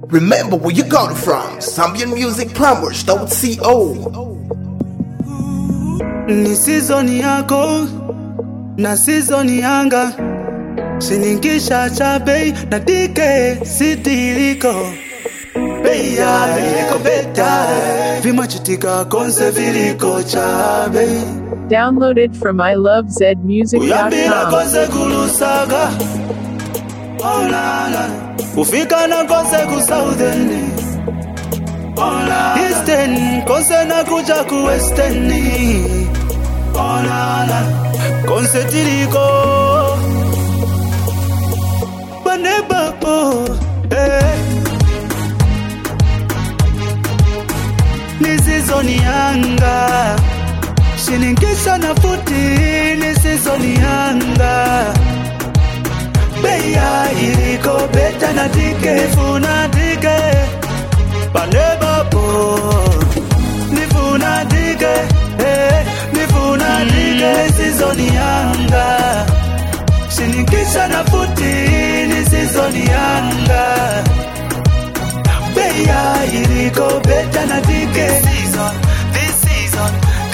Remember where you got it from. ZambianMusicPlumbers.co. Ni season yako na season yanga, shiningisha cha bei na dike sitiriko bei ya iliko beta vimachitika konse viliko cha bei. Downloaded from ilovezmusic.com. Uyambila konse kulusaga olala, ufika na konse ku southern olala, eastern konse na kuja ku western olala, konse tiriko banebapo ni season yanga, shiningisha na futi ni season yanga, beya iliko beta na dike funa dike banebapo nifuna dike nifuna dike season yanga, shiningisha na futi ni season yanga, beya iliko beta na dike this season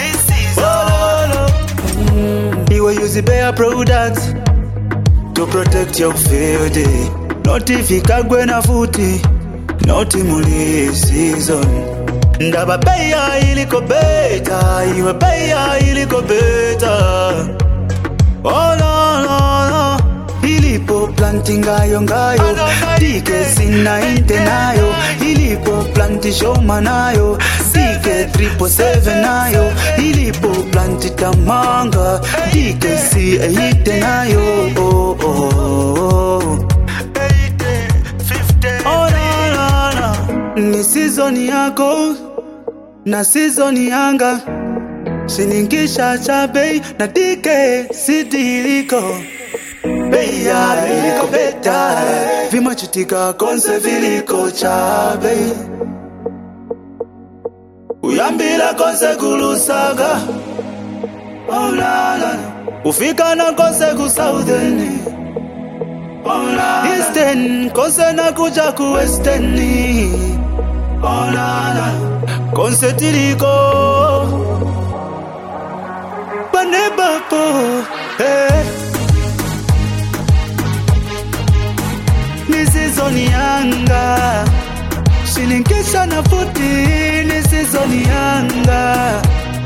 you will use the bear products to protect your field. Not if you can't go na futi, not muli season. Ndaba beya iliko beta, iwe beya iliko beta. Oh no no no, ilipo planting ngayo, dike sina nayo, ilipo planti shoma nayo, dike 777 nayo, ilipo planti tamanga, dike si nayo. Oh oh oh, 50 oh no no no, ni season yako na season yanga, shiningisha cha bei na dike sitiriko beya iliko beta vimachitika konse viliko cha bei. Uyambila konse kulusaga olala, ufika na konse ku southern olala, eastern konse na kuja ku western olala, konse tiriko banebapo ni season yanga, shiningisha na futi ni season yanga,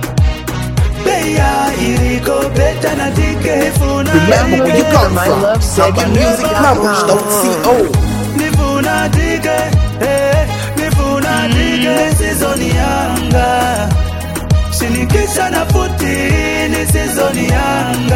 beya iliko beta na dike funa. Remember where you got it from. ZambianMusicPlumbers.co. Nifuna dike nifuna dike season yanga, shiningisha na futi ni season yanga.